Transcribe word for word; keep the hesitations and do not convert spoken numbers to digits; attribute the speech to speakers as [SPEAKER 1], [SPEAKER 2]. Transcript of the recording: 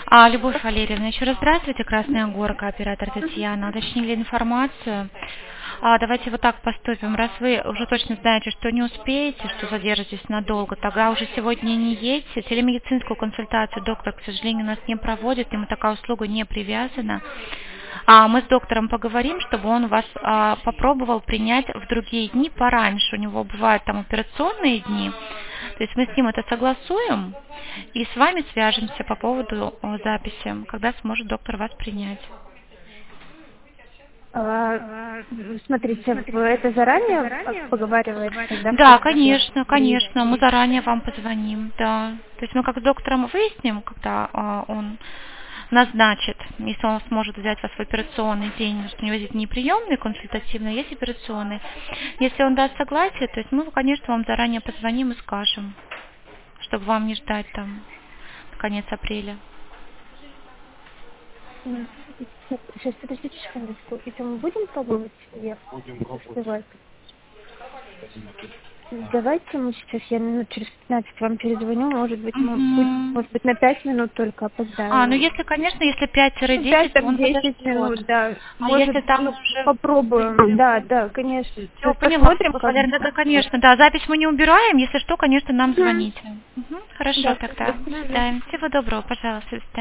[SPEAKER 1] А, Любовь Валерьевна, еще раз здравствуйте, Красная Горка, оператор Татьяна. Уточнили информацию. А, давайте вот так поступим. Раз вы уже точно знаете, что не успеете, что задержитесь надолго, тогда уже сегодня не едьте. Телемедицинскую консультацию доктор, к сожалению, у нас не проводит, ему такая услуга не привязана. А мы с доктором поговорим, чтобы он вас а, попробовал принять в другие дни пораньше. У него бывают там операционные дни. То есть мы с ним это согласуем и с вами свяжемся по поводу о, записи, когда сможет доктор вас принять.
[SPEAKER 2] А, смотрите, вы это заранее поговариваете? Да,
[SPEAKER 1] Да, конечно, конечно, мы заранее вам позвоним, да. То есть мы как с доктором выясним, когда а, он назначит, если он сможет взять вас в операционный день, что у него есть не приемный, консультативный, а есть операционный. Если он даст согласие, то есть мы, конечно, вам заранее позвоним и скажем, чтобы вам не ждать там конец апреля.
[SPEAKER 2] Сейчас, подождите секундочку. Это мы будем пробовать ее успевать? Давайте мы сейчас, я минут через пятнадцать вам перезвоню, может быть, мы
[SPEAKER 1] Мгм.
[SPEAKER 2] будем, может быть, на пять минут только опоздаем.
[SPEAKER 1] А, ну если, конечно, если пять-десять,
[SPEAKER 2] пять
[SPEAKER 1] он
[SPEAKER 2] десять
[SPEAKER 1] подождет.
[SPEAKER 2] минут, да.
[SPEAKER 1] А
[SPEAKER 2] Может,
[SPEAKER 1] если там
[SPEAKER 2] ну,
[SPEAKER 1] уже...
[SPEAKER 2] попробуем, да, да, конечно.
[SPEAKER 1] Все,
[SPEAKER 2] То есть
[SPEAKER 1] поняла.
[SPEAKER 2] посмотрим, как...
[SPEAKER 1] Валерия, да, конечно, да. Запись мы не убираем, если что, конечно, нам
[SPEAKER 2] Мгм.
[SPEAKER 1] звоните. Мгм. Хорошо
[SPEAKER 2] Да,
[SPEAKER 1] тогда.
[SPEAKER 2] спасибо.
[SPEAKER 1] Да. Всего доброго, пожалуйста.